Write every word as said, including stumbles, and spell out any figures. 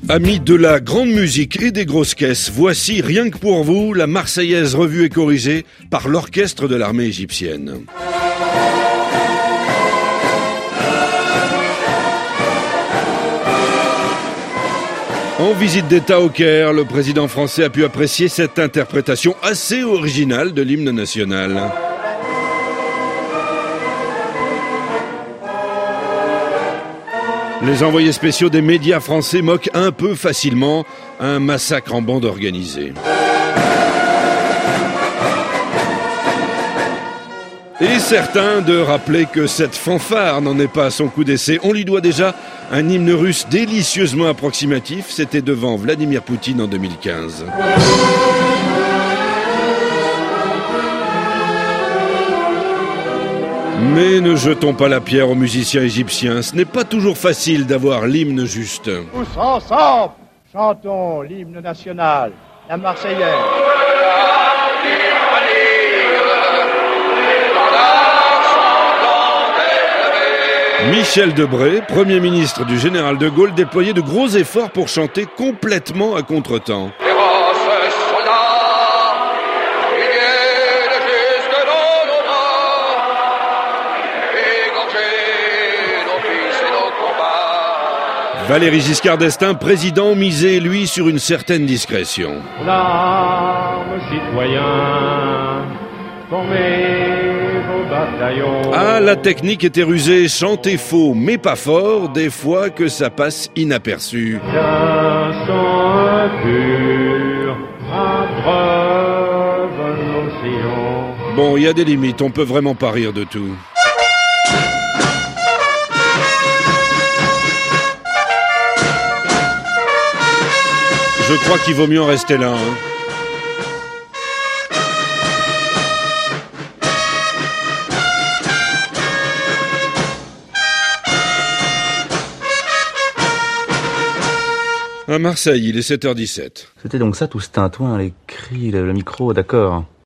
Amis de la grande musique et des grosses caisses, voici rien que pour vous la Marseillaise revue et corrigée par l'orchestre de l'armée égyptienne. En visite d'État au Caire, le président français a pu apprécier cette interprétation assez originale de l'hymne national. Les envoyés spéciaux des médias français moquent un peu facilement un massacre en bande organisée. Et certains de rappeler que cette fanfare n'en est pas à son coup d'essai. On lui doit déjà un hymne russe délicieusement approximatif. C'était devant Vladimir Poutine en deux mille quinze. Mais ne jetons pas la pierre aux musiciens égyptiens. Ce n'est pas toujours facile d'avoir l'hymne juste. Tous ensemble, chantons l'hymne national, la Marseillaise. Michel Debré, Premier ministre du général de Gaulle, déployait de gros efforts pour chanter complètement à contretemps. Valéry Giscard d'Estaing, président, misait, lui, sur une certaine discrétion. L'arme, citoyens, formez vos bataillons. Ah, la technique était rusée, chanter faux, mais pas fort, des fois que ça passe inaperçu. D'un sang pur, à preuve nos sillons. Bon, il y a des limites, on peut vraiment pas rire de tout. Je crois qu'il vaut mieux en rester là. Hein. À Marseille, il est sept heures dix-sept. C'était donc ça tout ce tintouin, les cris, le, le micro, d'accord.